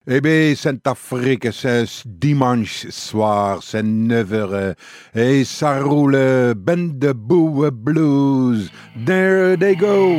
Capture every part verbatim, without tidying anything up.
Eh bien, c'est Afrique, c'est dimanche soir, c'est neuf heures, et ça roule, band de Boo Blues, there they go!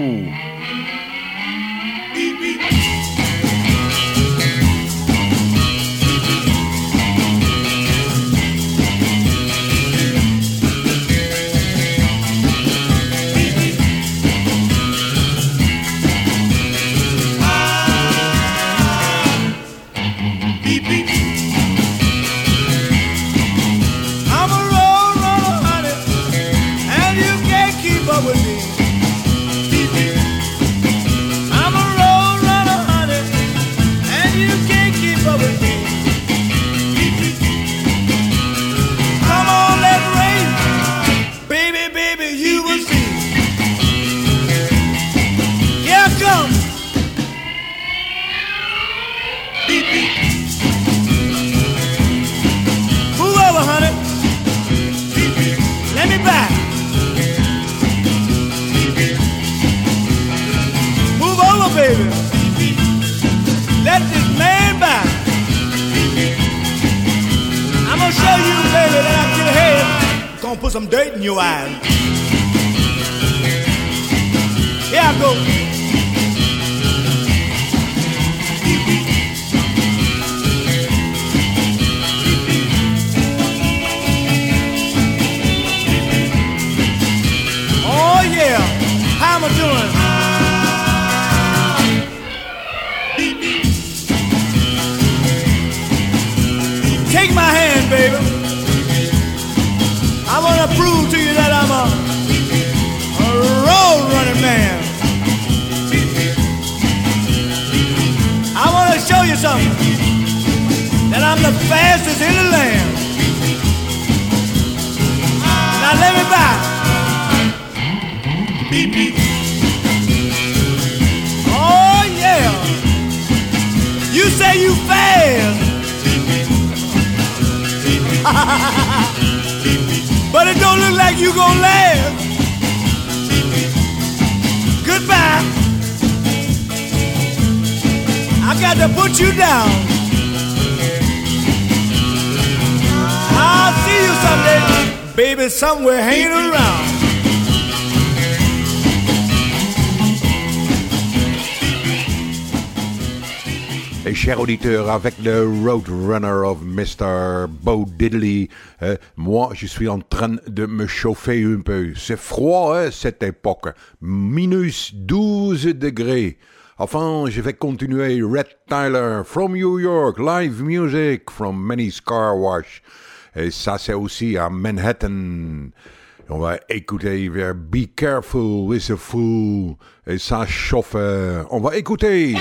Put some dirt in your eyes. Here I go. Oh yeah, how am I doing? Take my hand, baby. I want to prove to you that I'm a, a road running man. I want to show you something, that I'm the fastest in the land. Now let me buy. Beep, beep. Oh yeah. You say you fast. But it don't look like you gon' last. Goodbye. I got to put you down. I'll see you someday, baby, somewhere hanging around. Et chers auditeurs, avec le Roadrunner of mister Bo Diddley, euh, moi je suis en train de me chauffer un peu. C'est froid hein, cette époque, minus douze degrés. Enfin, je vais continuer. Red Tyler from New York, live music from Manny's Car Wash. Et ça c'est aussi à Manhattan. On va écouter vers Be Careful with a Fool. Et ça chauffe. On va écouter.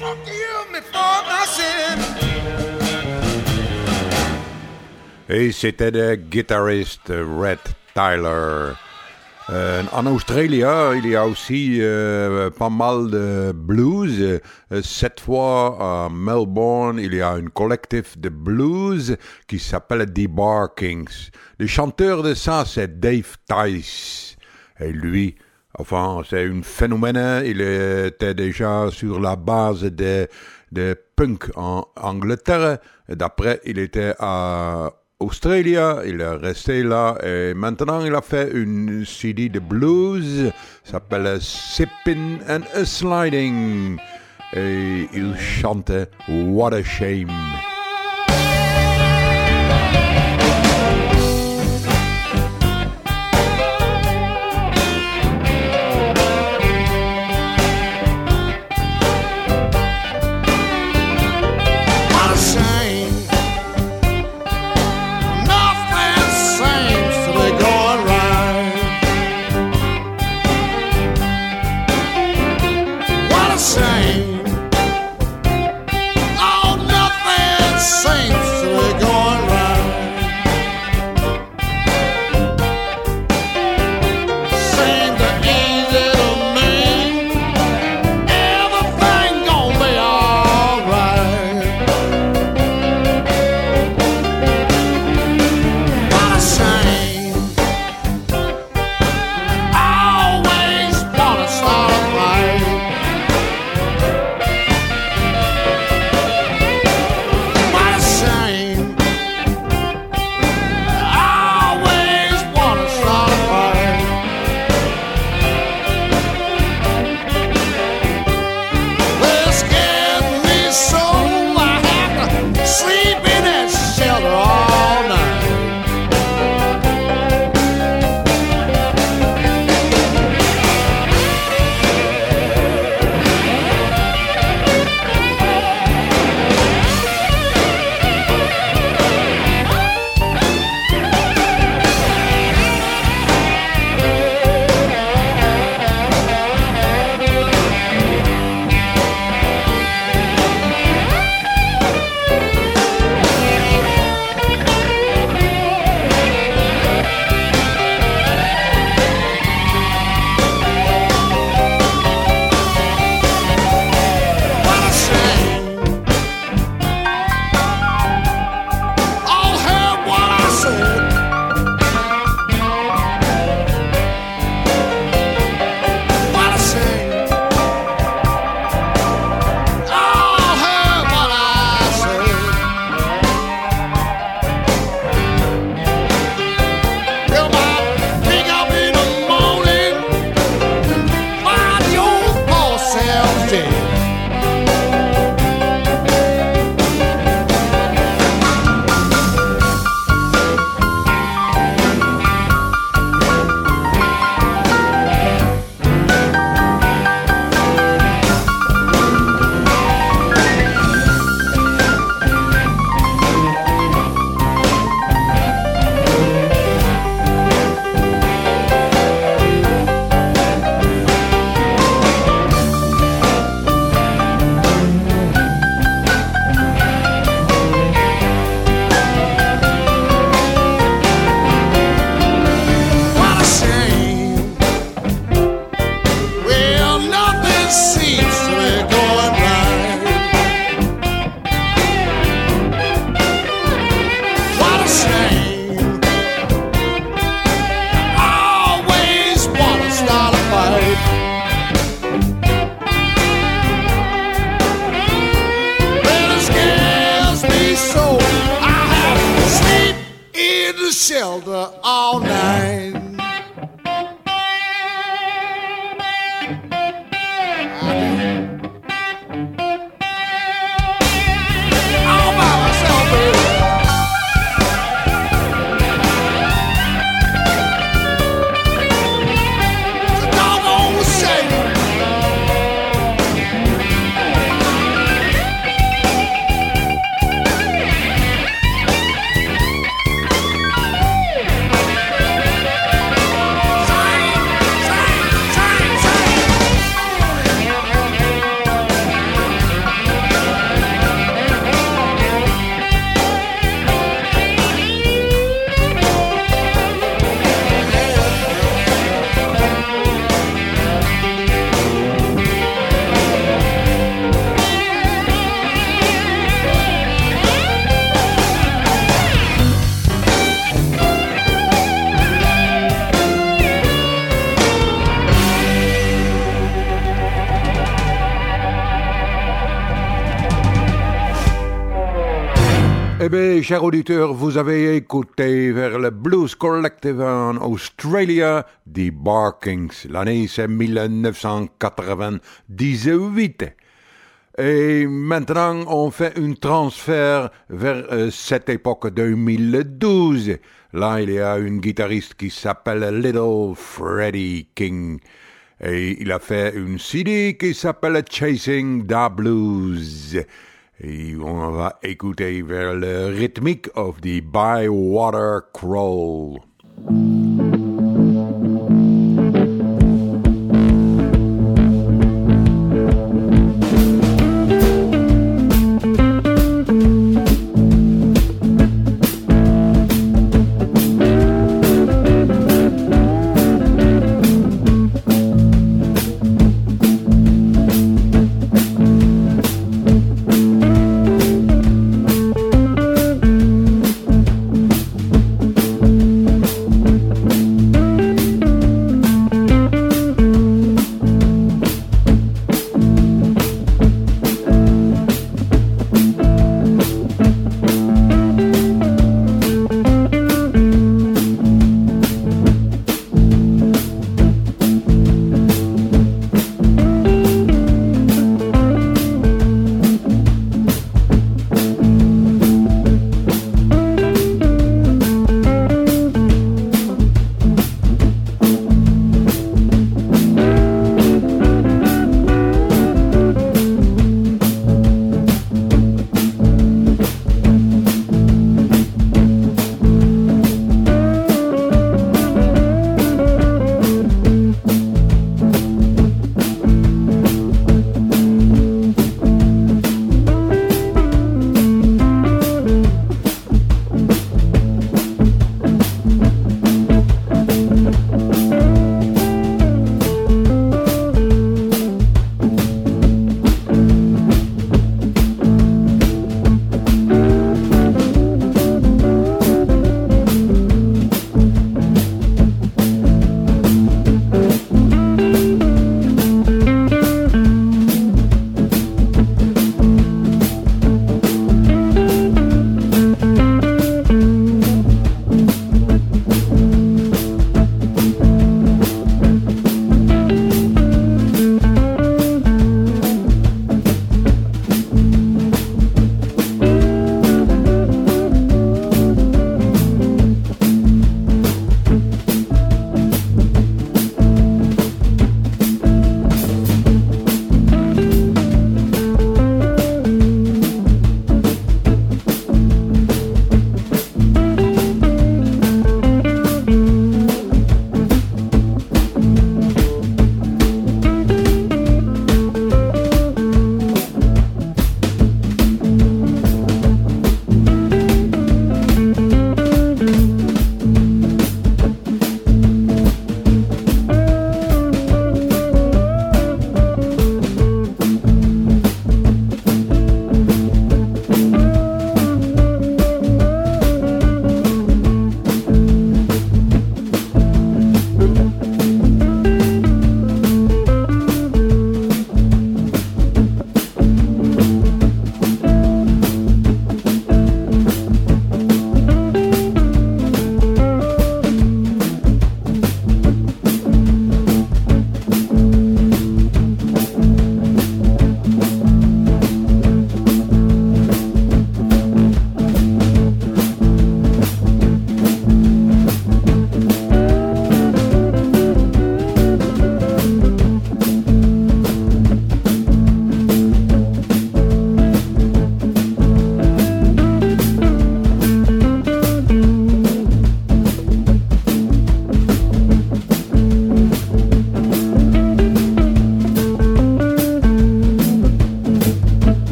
Et c'était le guitariste Red Tyler. Euh, en Australie, il y a aussi euh, pas mal de blues. Euh, cette fois, à Melbourne, il y a un collectif de blues qui s'appelle The Barkings. Le chanteur de ça, c'est Dave Tice. Et lui, enfin, c'est un phénomène. Il était déjà sur la base de, de punk en Angleterre. Et d'après, il était à Australie, il est resté là et maintenant il a fait une C D de blues, s'appelle Sippin' and a Sliding et il chante What a Shame. Shelter all night. All by myself, baby. It's a doggone shame. Eh bien, chers auditeurs, vous avez écouté vers le Blues Collective en Australia, The Barkings. L'année, c'est dix-neuf cent quatre-vingt-dix-huit. Et maintenant, on fait un transfert vers euh, cette époque deux mille douze. Là, il y a une guitariste qui s'appelle Little Freddie King. Et il a fait une C D qui s'appelle Chasing the Blues. Et on va écouter vers le rythmique of the Bywater Crawl. Thank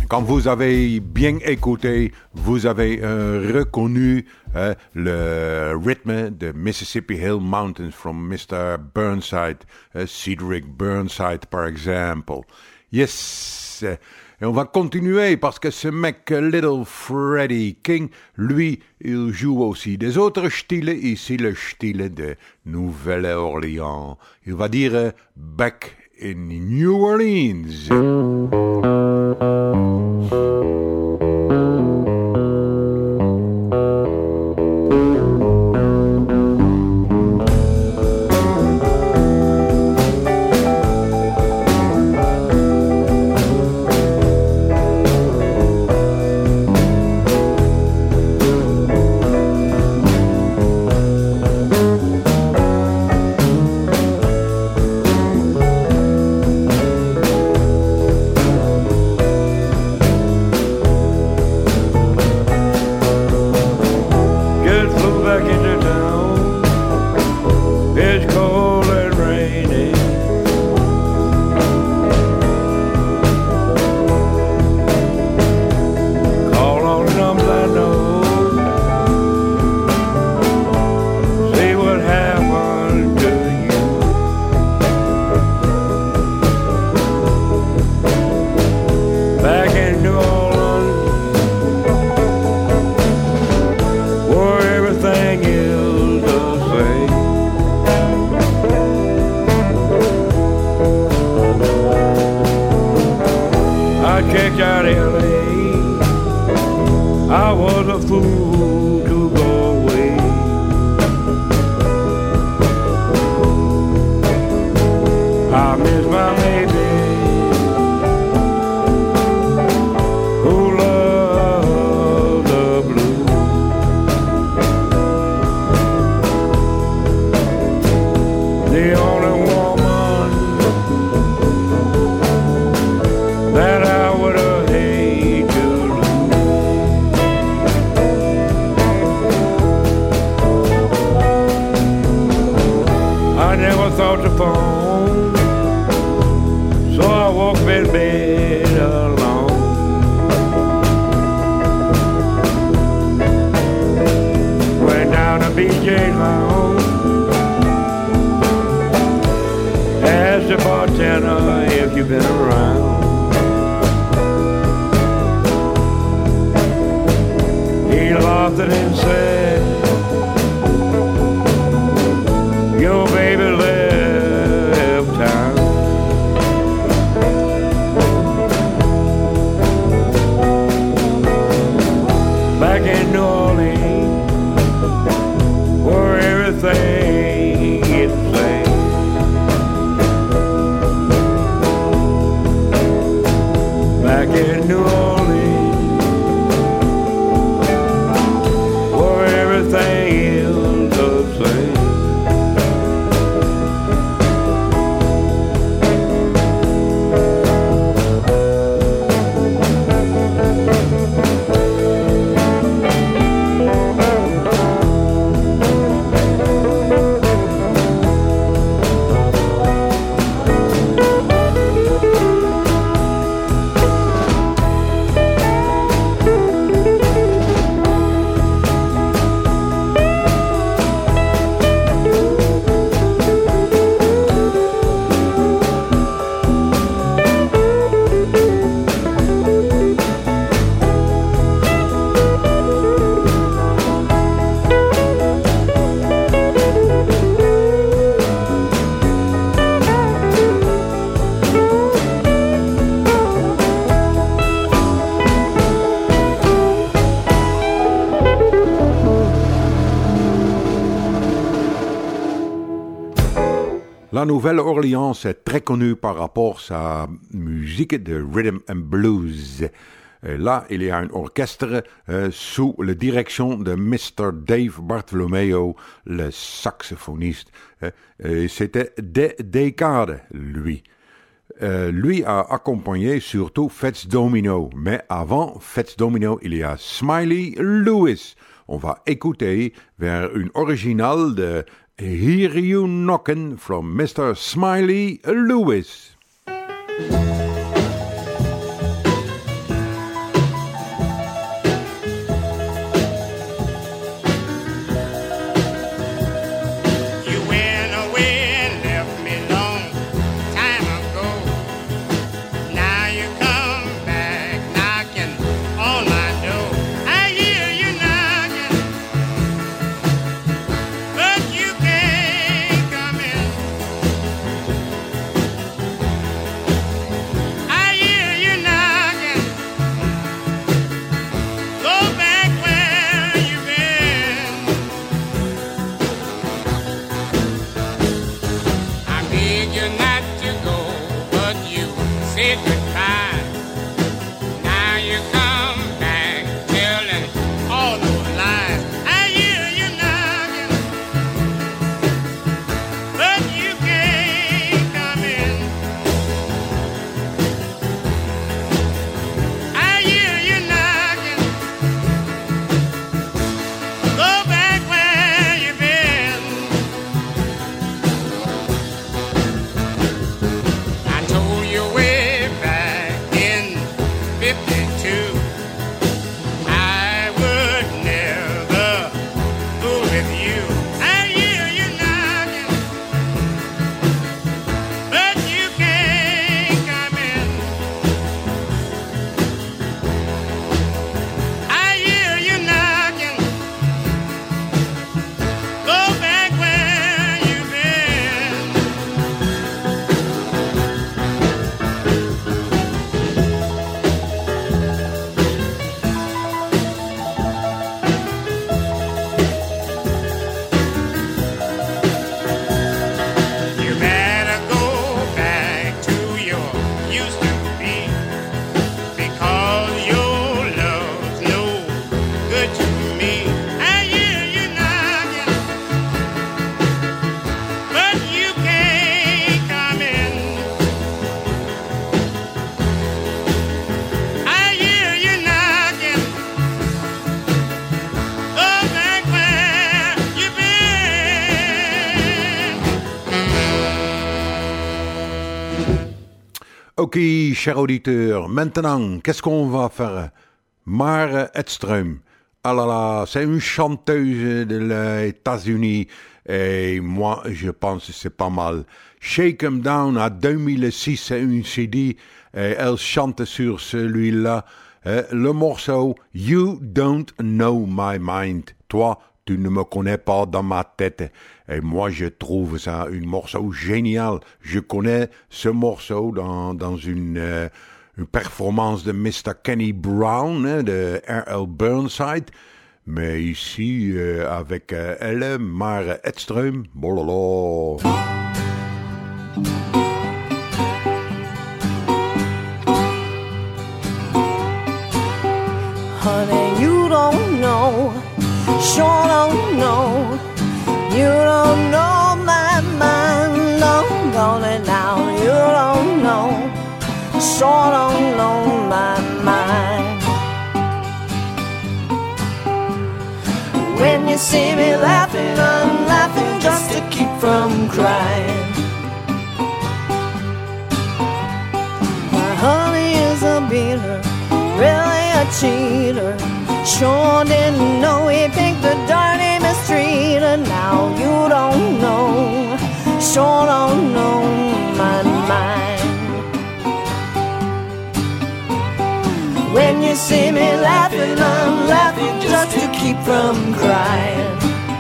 quand vous avez bien écouté, vous avez euh, reconnu euh, le rythme de Mississippi Hill Mountains from mister Burnside, euh, Cedric Burnside par exemple. Yes, et on va continuer parce que ce mec Little Freddie King, lui, il joue aussi des autres styles, ici le style de Nouvelle-Orléans. Il va dire euh, Back in New Orleans. La Nouvelle-Orléans est très connue par rapport à sa musique de rhythm and blues. Et là, il y a un orchestre euh, sous la direction de mister Dave Bartolomeo, le saxophoniste. Et c'était des décades, lui. Euh, lui a accompagné surtout Fats Domino, mais avant Fats Domino, il y a Smiley Lewis. On va écouter vers une originale de Hear You Knockin' from mister Smiley Lewis. Ok, cher auditeur, maintenant, qu'est-ce qu'on va faire? Mare Edström. Ah là là, c'est une chanteuse des États-Unis et moi, je pense que c'est pas mal. Shake 'em Down à deux mille six, c'est une C D et elle chante sur celui-là euh, le morceau You Don't Know My Mind. Toi, tu ne me connais pas dans ma tête. Et moi, je trouve ça un morceau génial. Je connais ce morceau dans, dans une, euh, une performance de mister Kenny Brown, hein, de R L Burnside. Mais ici, euh, avec euh, elle, Mare Edström, bololo. Honey, you don't know, sure don't know. You don't know my mind, don't go it now. You don't know, sure don't know my mind. When you see me laughing, I'm laughing just to keep from crying. My honey is a beater, really a cheater. Sure didn't know he picked the dirty mistreater. Now you don't know, sure don't know my mind. When you see me laughing, I'm laughing just to keep from crying.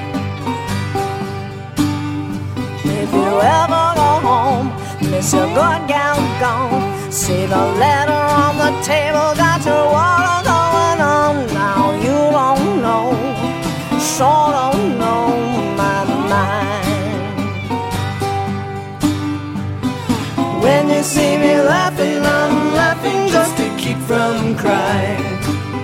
If you ever go home, miss your good gal gone, see the letter on the table, got your water going on. Now you don't know, sure don't know my mind. When you see me laughing, I'm laughing just to keep from crying.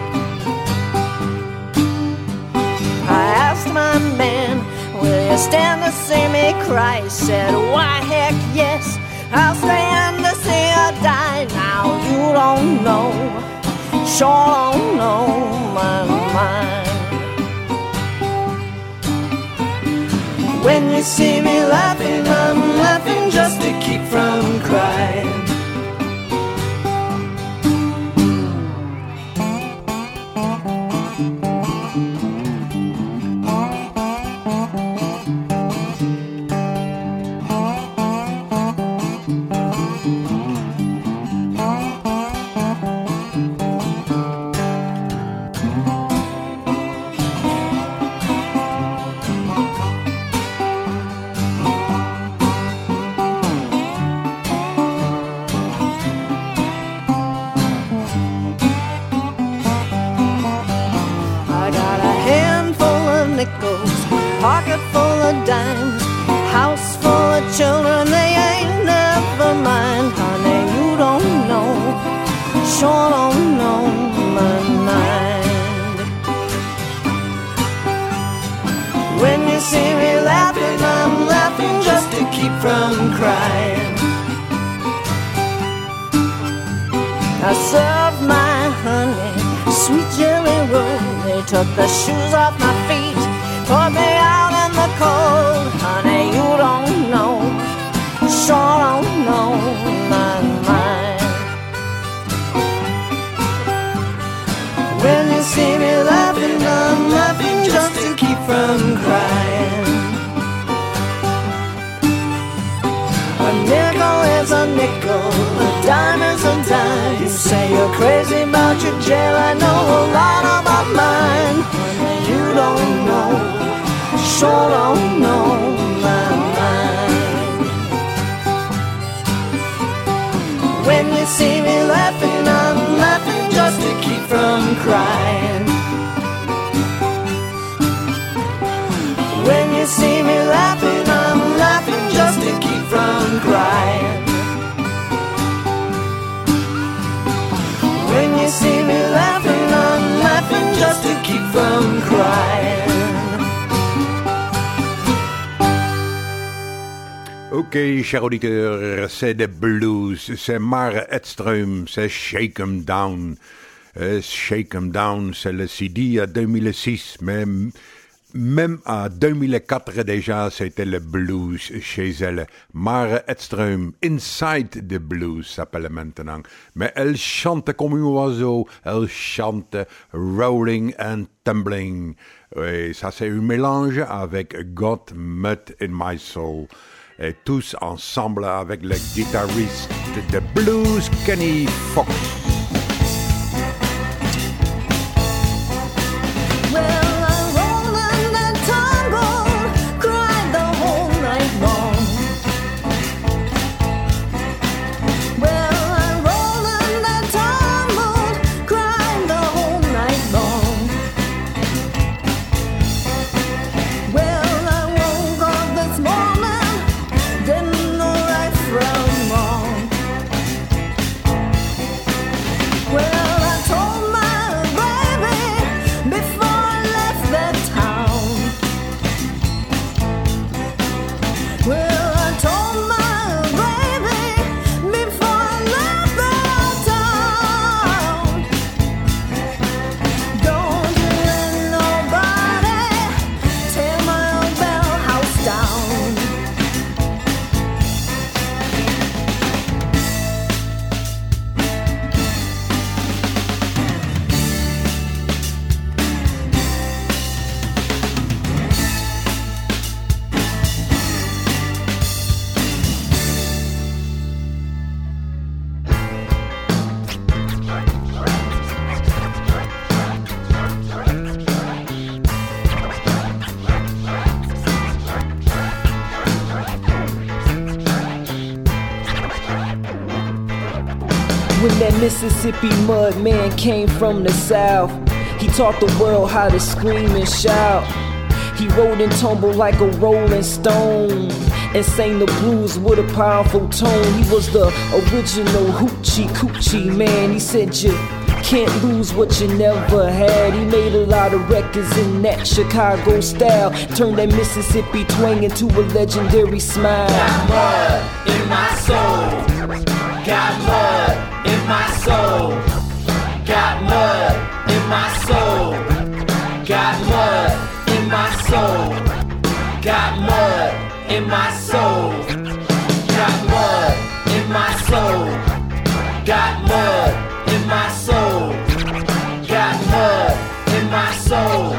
I asked my man, will you stand to see me cry? He said, why heck yes, I'll stand to see her die. Now you don't know, sure don't know my mind. When you see me laughing, I'm laughing just to keep from crying. Pocket full of dimes, house full of children, they ain't never mind. Honey, you don't know, sure don't know my mind. When you see me laughing, I'm laughing just to keep from crying. I served my honey sweet jelly roll. They took the shoes off my feet, put me out in the cold. Honey, you don't know, sure don't know my mind. When you see me laughing, I'm laughing just to keep from crying. A nickel is a nickel, a dime is a dime. You say you're crazy about your jail, I know a lot about mine. Honey, you don't know, sure don't know my mind. When you see me laughing, I'm laughing just to keep from crying. When you see me laughing, I'm laughing just to keep from crying. When you see me laughing, I'm laughing just to keep from crying. Ok, cher auditeur, c'est des blues, c'est Mare Edström, c'est Shake 'em Down. Euh, Shake 'em Down, c'est le C D à deux mille six, mais Même en deux mille quatre déjà, c'était le blues chez elle. Mare Edström, Inside the Blues s'appelle maintenant. Mais elle chante comme un oiseau, elle chante Rolling and Tumbling. Et ça c'est un mélange avec Got Mud in My Soul. Et tous ensemble avec le guitariste de blues Kenny Fox. When that Mississippi mud man came from the South, he taught the world how to scream and shout. He rode and tumbled like a rolling stone and sang the blues with a powerful tone. He was the original hoochie coochie man. He said you can't lose what you never had. He made a lot of records in that Chicago style, turned that Mississippi twang into a legendary smile. Got mud in my soul. Got mud in my soul. Got mud in my soul. Got mud in my soul. Got mud in my soul. Got mud in my soul. Got mud in my soul. Got mud in my soul.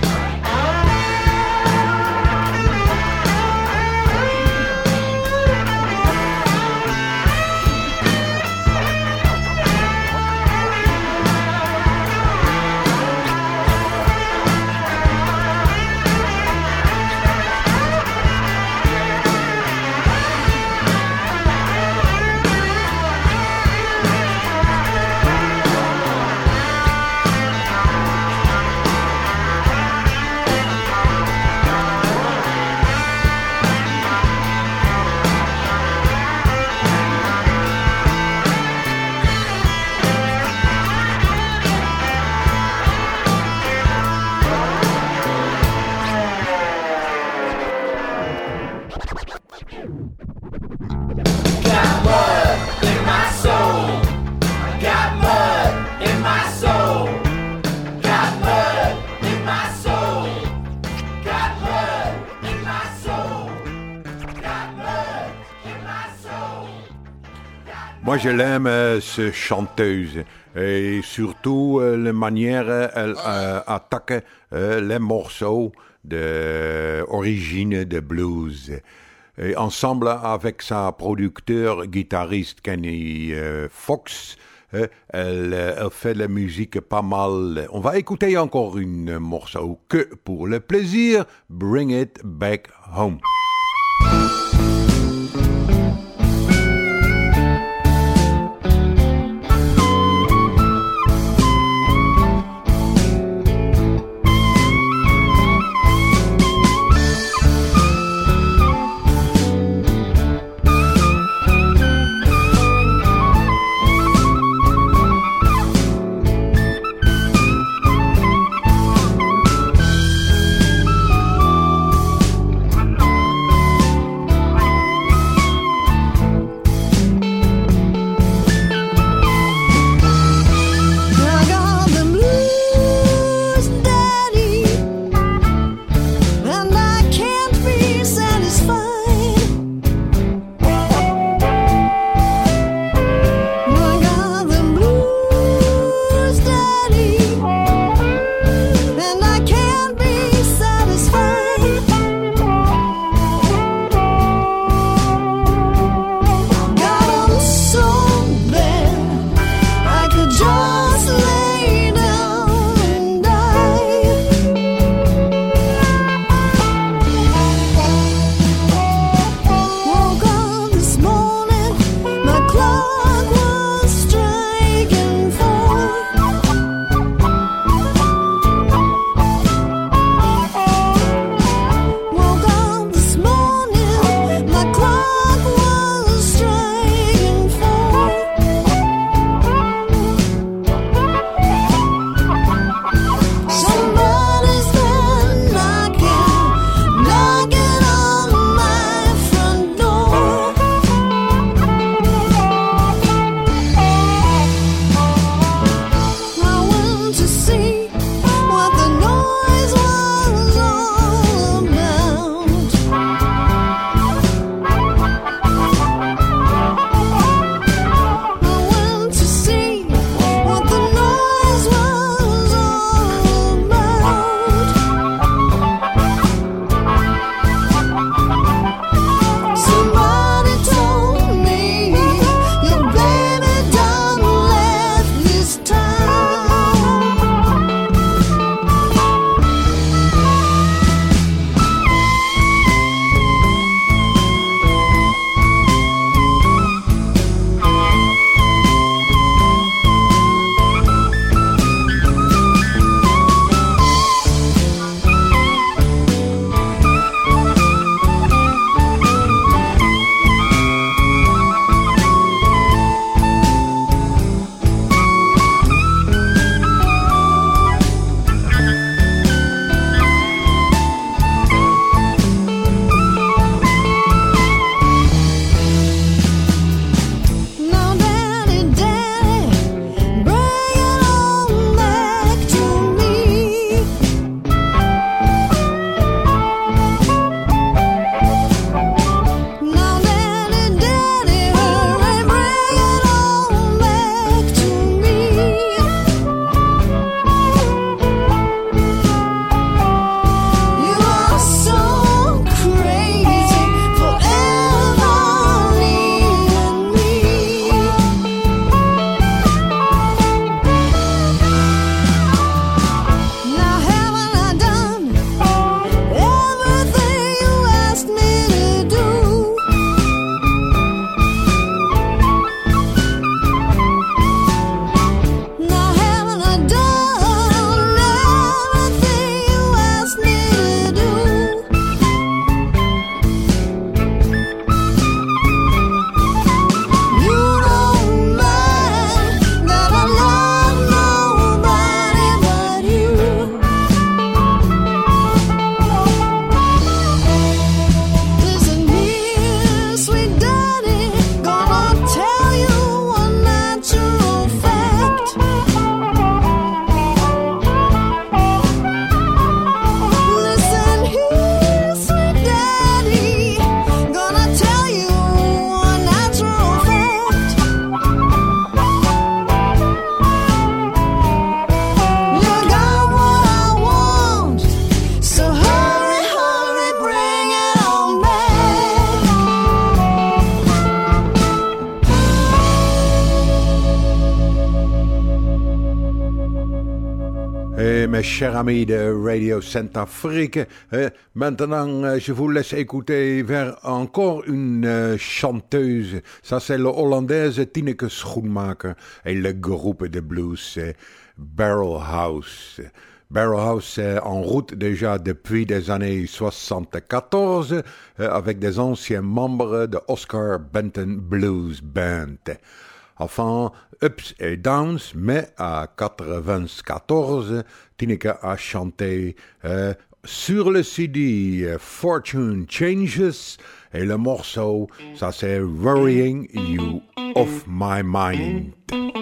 Moi, je l'aime, euh, ce chanteuse. Et surtout, euh, la manière elle euh, attaque euh, les morceaux d'origine de blues. Et ensemble avec sa producteur, guitariste Kenny euh, Fox, euh, elle, elle fait la musique pas mal. On va écouter encore une morceau que pour le plaisir, Bring It Back Home. Et mes chers amis de Radio Centrafrique, euh, maintenant euh, je vous laisse écouter vers encore une euh, chanteuse. Ça c'est la Hollandaise Tineke Schoenmaker et le groupe de blues c'est Barrel House. Barrel House est en route déjà depuis des années soixante-quatorze euh, avec des anciens membres de Oscar Benton Blues Band. Enfin, ups et downs, mais à quatre-vingt-quatorze, Tineke a chanté euh, sur le C D euh, Fortune Changes et le morceau, ça c'est Worrying You Off My Mind.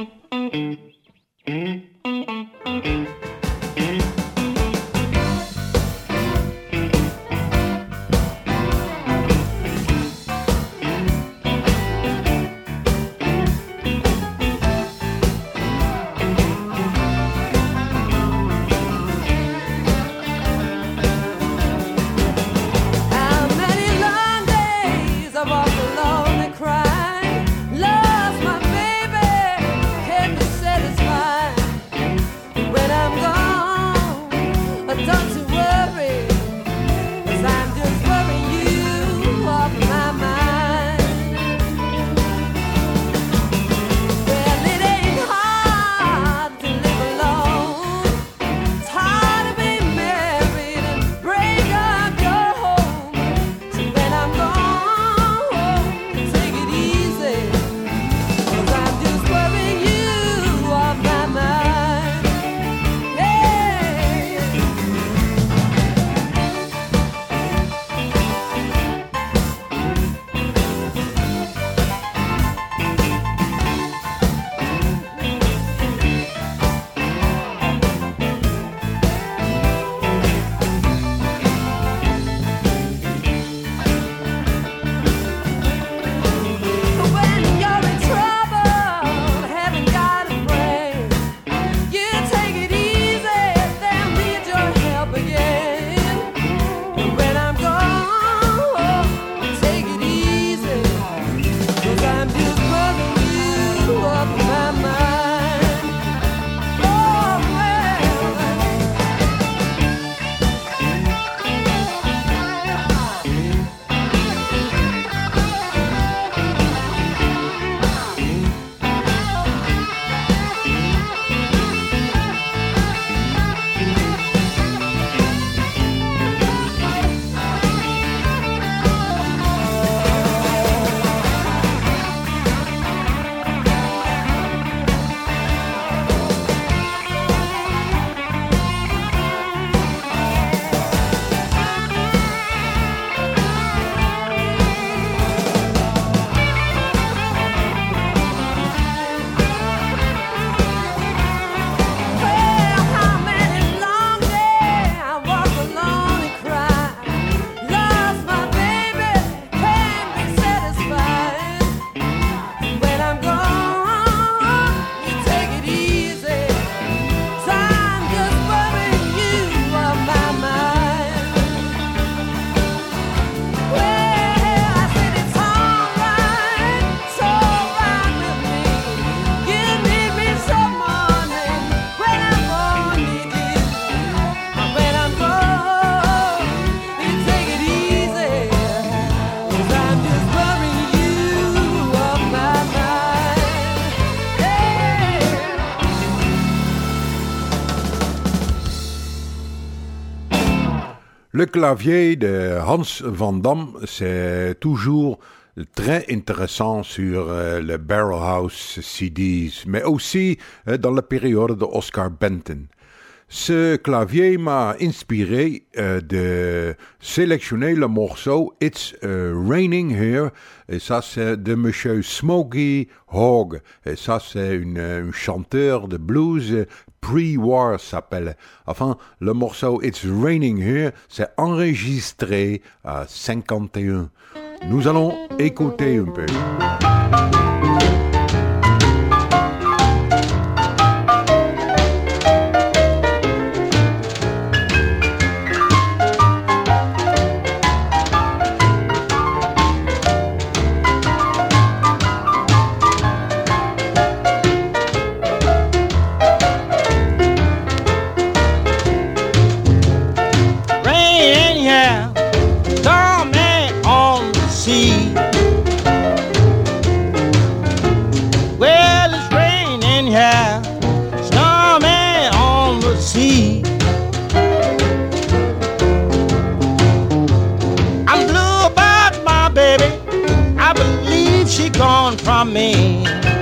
Le clavier de Hans Van Dam, c'est toujours très intéressant sur euh, le Barrel House C Ds, mais aussi euh, dans la période de Oscar Benton. Ce clavier m'a inspiré euh, de sélectionner le morceau It's uh, Raining Here, et ça c'est de Monsieur Smokey Hogg, et ça c'est une, un chanteur de blues pre-war s'appelle. Enfin, le morceau It's Raining Here, c'est enregistré à cinquante et un. Nous allons écouter un peu. me.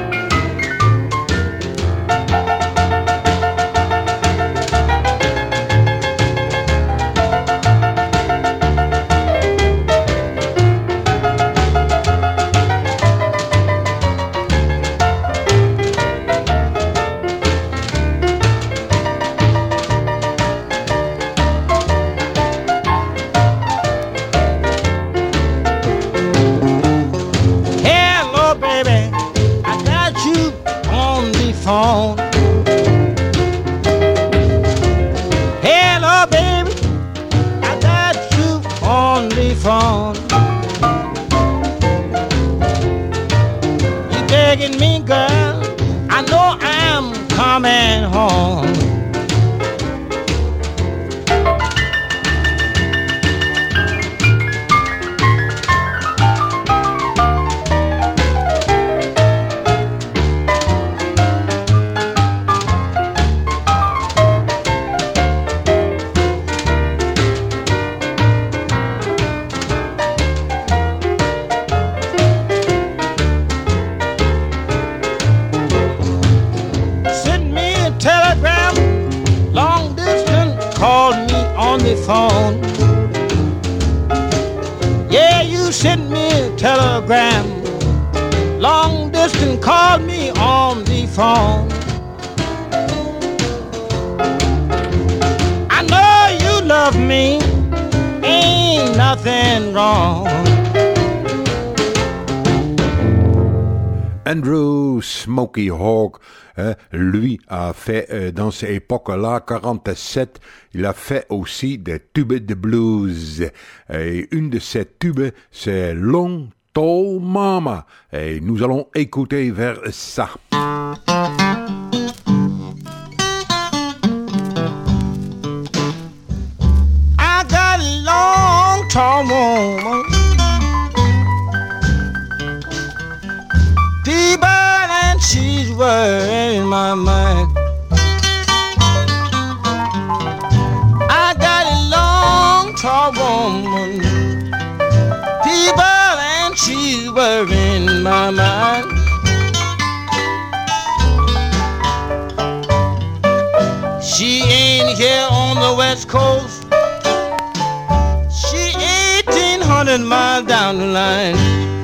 Andrew Smokey Hawk, hein, lui a fait euh, dans ces époques-là, quarante-sept, il a fait aussi des tubes de blues. Et une de ces tubes, c'est Long Tall Mama. Et nous allons écouter vers ça. I got a long tall woman, deeper than she's wearing my mind. I got a long tall woman, deeper than she's wearing my mind. She ain't here on the West Coast, she eighteen hundred miles down the line.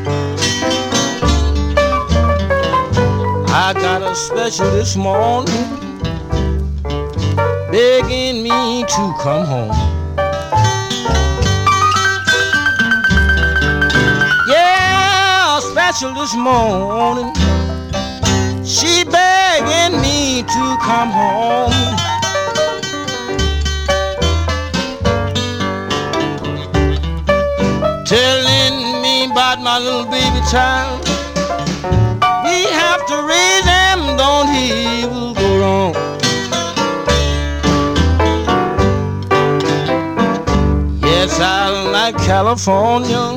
I got a special this morning begging me to come home. Yeah, a special this morning, she begging me to come home. Telling me about my little baby child, we have to raise him, don't he will go wrong. Yes, I like California,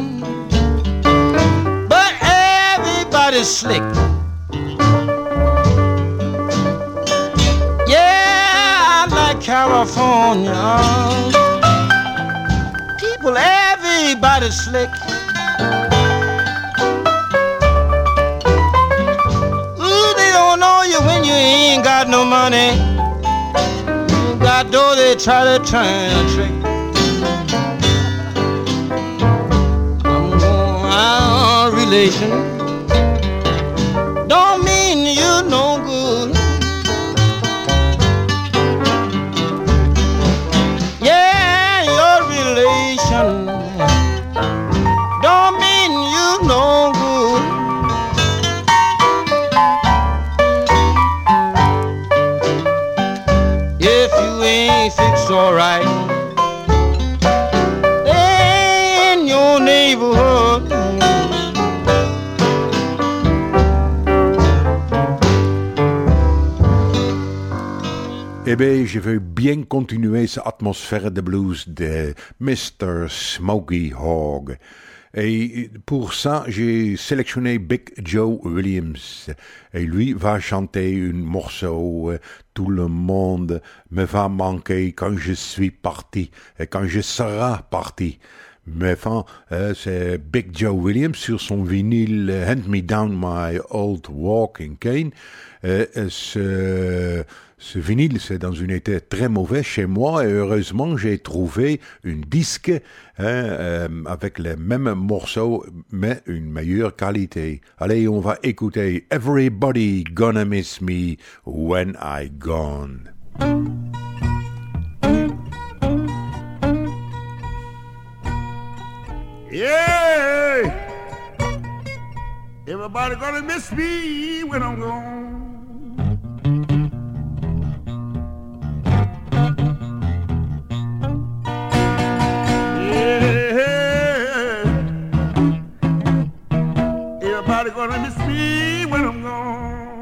but everybody's slick. Yeah, I like California, people, everybody's slick. When you ain't got no money, you got though they try to turn a trick. I'm going out relation, don't mean you no good. Yeah, your relation don't mean you no good. Fixed all right in your neighborhood. Eh bien, je veux bien continuer cette atmosphère de blues de mister Smokey Hawk. Et pour ça, j'ai sélectionné Big Joe Williams. Et lui va chanter un morceau euh, « Tout le monde me va manquer quand je suis parti et quand je serai parti. » Mais enfin, euh, c'est Big Joe Williams sur son vinyle euh, Hand Me Down My Old Walking Cane. Euh, ce, ce vinyle, c'est dans un état très mauvais chez moi et heureusement, j'ai trouvé une disque hein, euh, avec les mêmes morceaux, mais une meilleure qualité. Allez, on va écouter Everybody Gonna Miss Me When I Gone. Yeah, everybody gonna miss me when I'm gone. Yeah, everybody gonna miss me when I'm gone.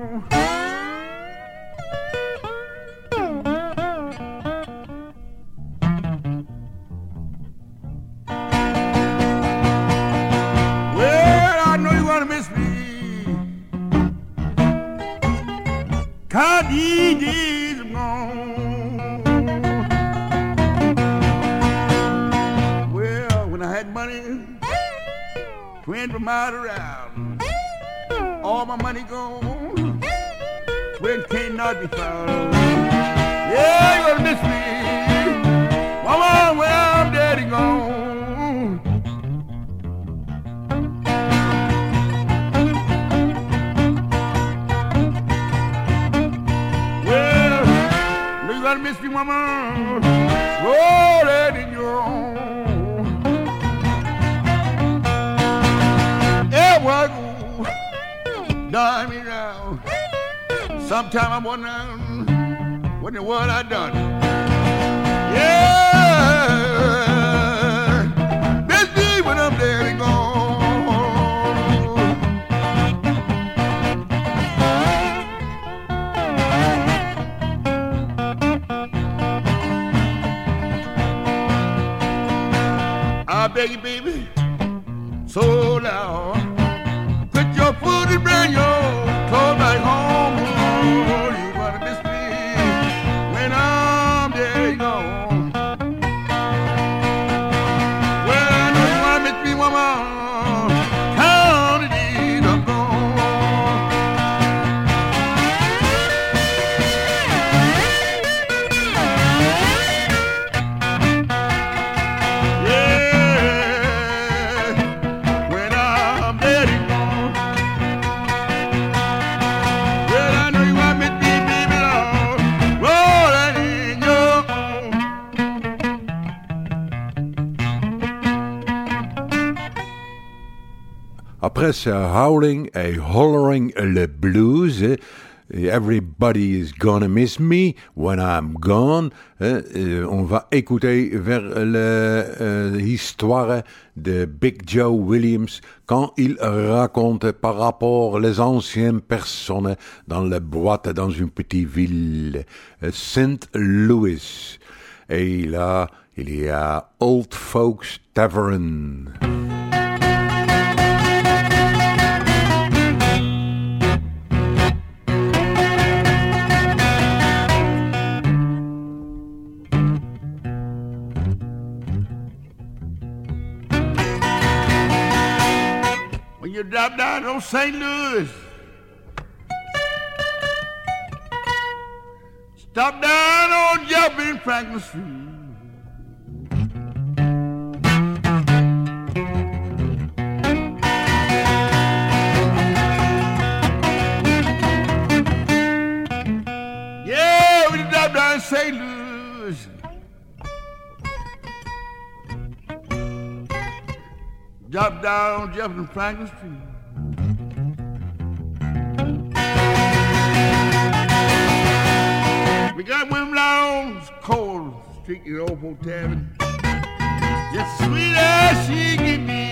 God, these days are gone. Well, when I had money, friends from out around, all my money gone, friends cannot be found. Yeah, you're gonna miss me, mama, when I'm dead and gone. Miss me, mama, roll it in your own. Everywhere I go, die me now. Sometime I'm wondering, wondering what I done. Yeah, miss me when I'm dead and gone. I beg you, baby, so loud. Put your foot and bring your clothes back home. You gonna miss me when I'm dead and gone. Well, I know you wanna miss me, woman. Count the days I'm gone. Yeah. Après ce Howling et Hollering le blues, eh, Everybody is gonna miss me when I'm gone, eh, eh, on va écouter vers l'histoire eh, de Big Joe Williams quand il raconte par rapport les anciennes personnes dans la boîte dans une petite ville, eh, Saint Louis. Et là, il y a Old Folks Tavern. You drop down on Saint Louis, stop down on Jumping Franklin Street. Yeah, when you drop down Saint Louis, drop down Jefferson Franklin Street. We got women down Cold Street in the old folk tavern. Just sweet as she can be.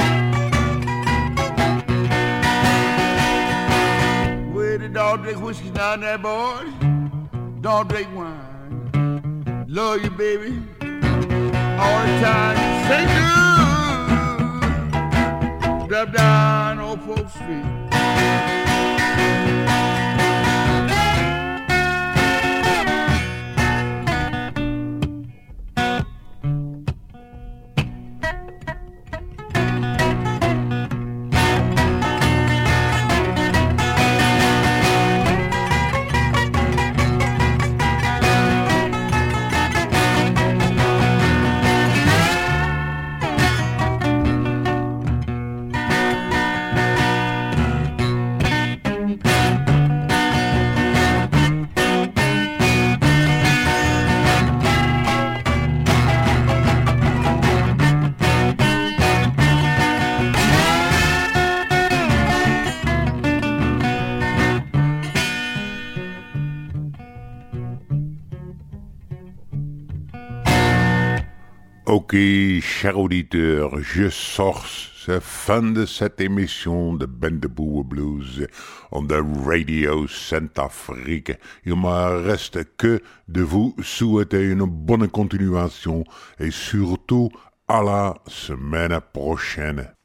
Whiskey down there, boys. Don't drink wine. Love you, baby. All the time. Say good. Drop down Old Folk Street. Ok, chers auditeurs, je sors la fin de cette émission de Ben de Boer Blues on the Radio Centrafrique. Il ne me reste que de vous souhaiter une bonne continuation et surtout à la semaine prochaine.